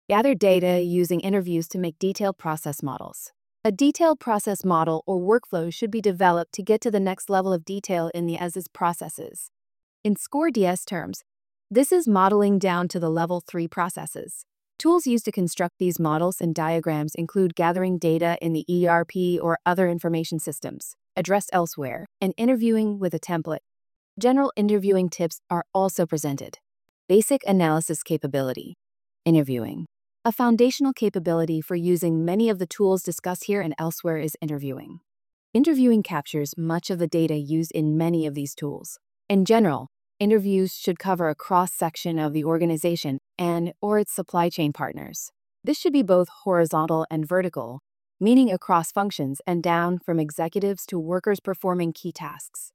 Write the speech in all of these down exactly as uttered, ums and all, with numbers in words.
Gather data using interviews to make detailed process models. A detailed process model or workflow should be developed to get to the next level of detail in the as-is processes. In SCORE-D S terms, this is modeling down to the level three processes. Tools used to construct these models and diagrams include gathering data in the E R P or other information systems, addressed elsewhere, and interviewing with a template. General interviewing tips are also presented. Basic analysis capability. Interviewing. A foundational capability for using many of the tools discussed here and elsewhere is interviewing. Interviewing captures much of the data used in many of these tools. In general, interviews should cover a cross-section of the organization and or its supply chain partners. This should be both horizontal and vertical, meaning across functions and down from executives to workers performing key tasks.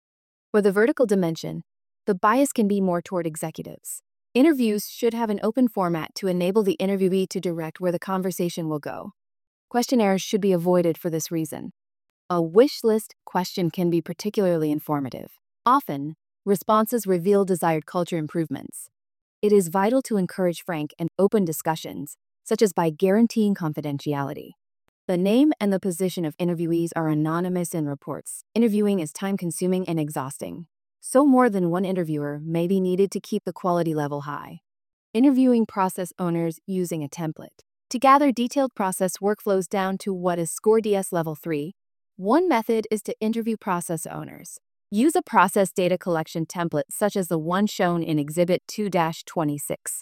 For the vertical dimension, the bias can be more toward executives. Interviews should have an open format to enable the interviewee to direct where the conversation will go. Questionnaires should be avoided for this reason. A wish list question can be particularly informative. Often, responses reveal desired culture improvements. It is vital to encourage frank and open discussions, such as by guaranteeing confidentiality. The name and the position of interviewees are anonymous in reports. Interviewing is time-consuming and exhausting, so more than one interviewer may be needed to keep the quality level high. Interviewing process owners using a template. To gather detailed process workflows down to what is SCORE-D S Level three, one method is to interview process owners. Use a process data collection template such as the one shown in Exhibit two dash twenty-six.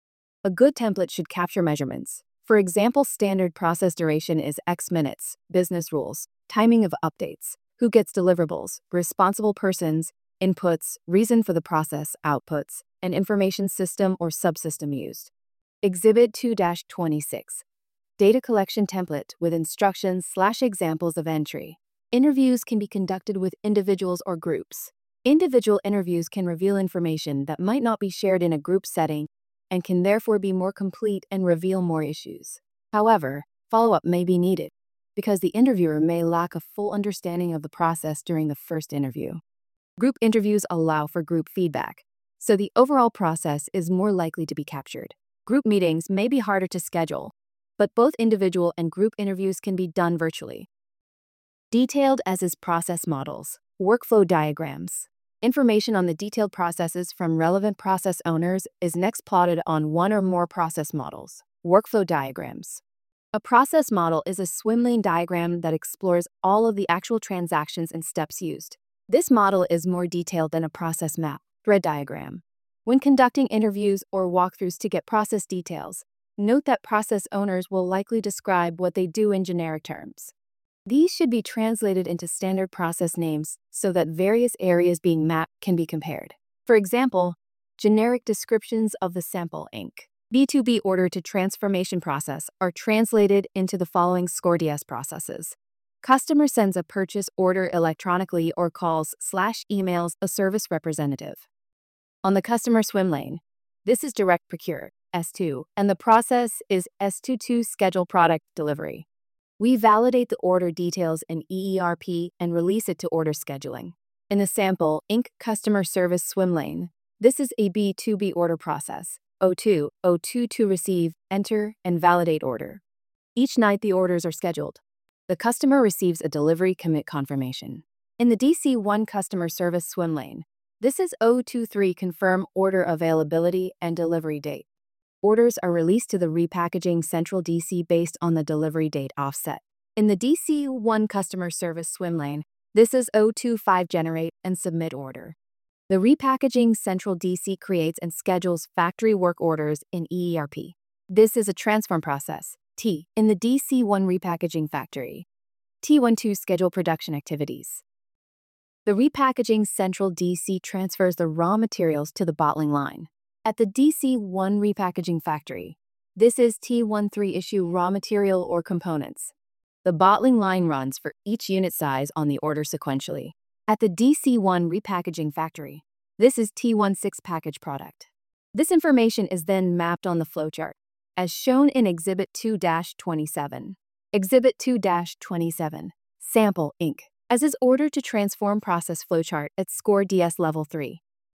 A good template should capture measurements. For example, standard process duration is X minutes, business rules, timing of updates, who gets deliverables, responsible persons, inputs, reason for the process, outputs, and information system or subsystem used. Exhibit two dash twenty-six. Data collection template with instructions slash examples of entry. Interviews can be conducted with individuals or groups. Individual interviews can reveal information that might not be shared in a group setting and can therefore be more complete and reveal more issues. However, follow-up may be needed because the interviewer may lack a full understanding of the process during the first interview. Group interviews allow for group feedback, so the overall process is more likely to be captured. Group meetings may be harder to schedule, but both individual and group interviews can be done virtually. Detailed as-is process models, workflow diagrams. Information on the detailed processes from relevant process owners is next plotted on one or more process models, workflow diagrams. A process model is a swim lane diagram that explores all of the actual transactions and steps used. This model is more detailed than a process map, thread diagram. When conducting interviews or walkthroughs to get process details, note that process owners will likely describe what they do in generic terms. These should be translated into standard process names so that various areas being mapped can be compared. For example, generic descriptions of the sample ink. B two B order to transformation process are translated into the following SCORE-D S processes. Customer sends a purchase order electronically or calls slash emails a service representative. On the customer swim lane, this is direct procure, S two, and the process is S twenty-two schedule product delivery. We validate the order details in E E R P and release it to order scheduling. In the sample ink customer service swim lane, this is a B two B order process, O two, O two to receive, enter, and validate order. Each night the orders are scheduled. The customer receives a delivery commit confirmation. In the D C one customer service swim lane, this is O twenty-three confirm order availability and delivery date. Orders are released to the repackaging central D C based on the delivery date offset. In the D C one customer service swim lane, this is O twenty-five generate and submit order. The repackaging central D C creates and schedules factory work orders in E E R P. This is a transform process, T, in the D C one repackaging factory. T twelve schedule production activities. The repackaging central D C transfers the raw materials to the bottling line. At the D C one repackaging factory, this is T thirteen issue raw material or components. The bottling line runs for each unit size on the order sequentially. At the D C one repackaging factory, this is T sixteen package product. This information is then mapped on the flowchart, as shown in Exhibit two dash twenty-seven. Exhibit two dash twenty-seven, Sample ink, as is order to transform process flowchart at SCORE-D S Level three.